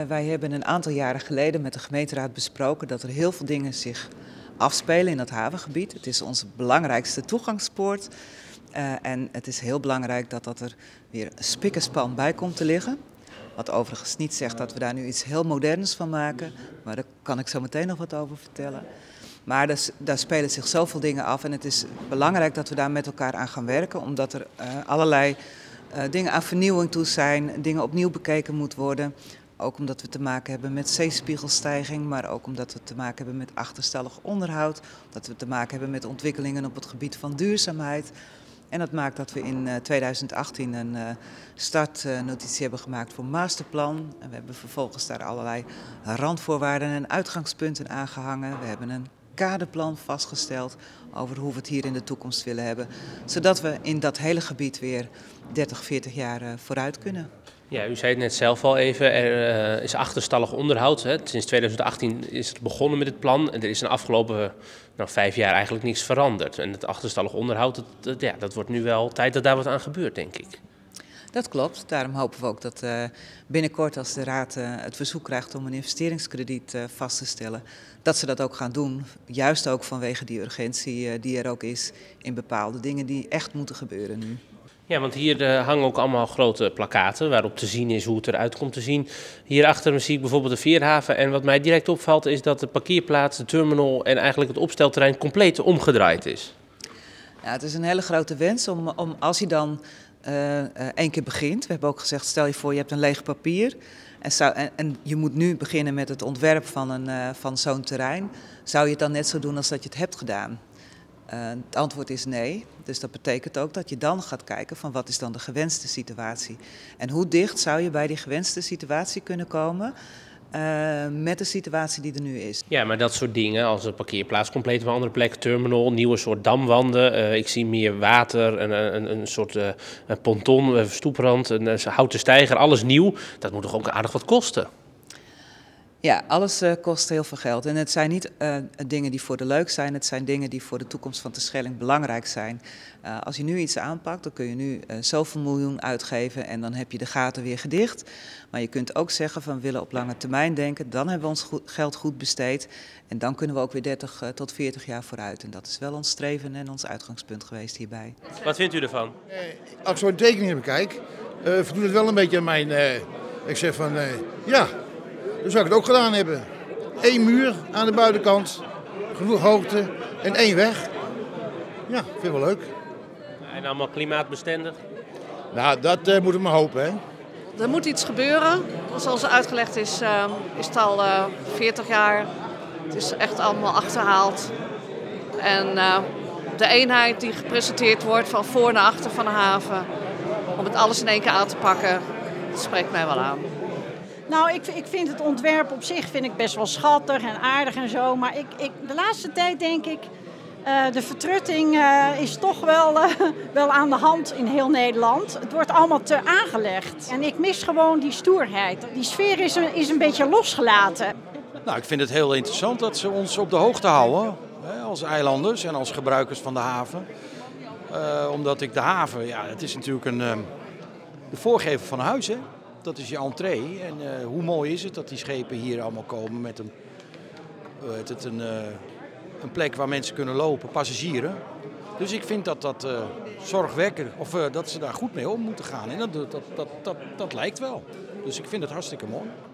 Wij hebben een aantal jaren geleden met de gemeenteraad besproken dat er heel veel dingen zich afspelen in het havengebied. Het is onze belangrijkste toegangspoort en het is heel belangrijk dat er weer spik en span bij komt te liggen. Wat overigens niet zegt dat we daar nu iets heel moderns van maken, maar daar kan ik zo meteen nog wat over vertellen. Maar daar spelen zich zoveel dingen af en het is belangrijk dat we daar met elkaar aan gaan werken, omdat er allerlei dingen aan vernieuwing toe zijn, dingen opnieuw bekeken moeten worden. Ook omdat we te maken hebben met zeespiegelstijging, maar ook omdat we te maken hebben met achterstallig onderhoud. Dat we te maken hebben met ontwikkelingen op het gebied van duurzaamheid. En dat maakt dat we in 2018 een startnotitie hebben gemaakt voor masterplan. En we hebben vervolgens daar allerlei randvoorwaarden en uitgangspunten aangehangen. We hebben een kaderplan vastgesteld over hoe we het hier in de toekomst willen hebben. Zodat we in dat hele gebied weer 30, 40 jaar vooruit kunnen. Ja, u zei het net zelf al even, er is achterstallig onderhoud. Hè. Sinds 2018 is het begonnen met het plan en er is in de afgelopen 5 jaar eigenlijk niks veranderd. En het achterstallig onderhoud, dat wordt nu wel tijd dat daar wat aan gebeurt, denk ik. Dat klopt, daarom hopen we ook dat binnenkort als de Raad het verzoek krijgt om een investeringskrediet vast te stellen, dat ze dat ook gaan doen. Juist ook vanwege die urgentie die er ook is in bepaalde dingen die echt moeten gebeuren nu. Ja, want hier hangen ook allemaal grote plakkaten waarop te zien is hoe het eruit komt te zien. Hierachter zie ik bijvoorbeeld de Veerhaven en wat mij direct opvalt is dat de parkeerplaats, de terminal en eigenlijk het opstelterrein compleet omgedraaid is. Ja, het is een hele grote wens om als je dan 1 keer begint. We hebben ook gezegd, stel je voor je hebt een leeg papier en je moet nu beginnen met het ontwerp van zo'n terrein. Zou je het dan net zo doen als dat je het hebt gedaan? Het antwoord is nee. Dus dat betekent ook dat je dan gaat kijken van wat is dan de gewenste situatie. En hoe dicht zou je bij die gewenste situatie kunnen komen met de situatie die er nu is. Ja, maar dat soort dingen als een parkeerplaats compleet op een andere plek, terminal, nieuwe soort damwanden. Ik zie meer water, een soort ponton, stoeprand, een houten steiger, alles nieuw. Dat moet toch ook aardig wat kosten? Ja, alles kost heel veel geld. En het zijn niet dingen die voor de leuk zijn, het zijn dingen die voor de toekomst van Terschelling belangrijk zijn. Als je nu iets aanpakt, dan kun je nu zoveel miljoen uitgeven en dan heb je de gaten weer gedicht. Maar je kunt ook zeggen van we willen op lange termijn denken, dan hebben we ons geld goed besteed. En dan kunnen we ook weer 30 tot 40 jaar vooruit. En dat is wel ons streven en ons uitgangspunt geweest hierbij. Wat vindt u ervan? Als ik zo'n tekening bekijk, voldoet het wel een beetje aan mijn... ik zeg van, ja... Dan zou ik het ook gedaan hebben. 1 muur aan de buitenkant, genoeg hoogte en 1 weg. Ja, vind ik wel leuk. En allemaal klimaatbestendig? Nou, dat moeten we maar hopen, hè. Er moet iets gebeuren. Zoals uitgelegd is het al 40 jaar. Het is echt allemaal achterhaald. En de eenheid die gepresenteerd wordt van voor naar achter van de haven, om het alles in 1 keer aan te pakken, dat spreekt mij wel aan. Nou, ik vind het ontwerp op zich best wel schattig en aardig en zo. Maar de laatste tijd denk ik, de vertrutting is toch wel aan de hand in heel Nederland. Het wordt allemaal te aangelegd. En ik mis gewoon die stoerheid. Die sfeer is een beetje losgelaten. Nou, ik vind het heel interessant dat ze ons op de hoogte houden. Hè, als eilanders en als gebruikers van de haven. Omdat ik de haven, ja, het is natuurlijk de voorgever van een huis, hè. Dat is je entree. En hoe mooi is het dat die schepen hier allemaal komen met een plek waar mensen kunnen lopen, passagieren. Dus ik vind dat zorgwekkend, of dat ze daar goed mee om moeten gaan. En dat lijkt wel. Dus ik vind het hartstikke mooi.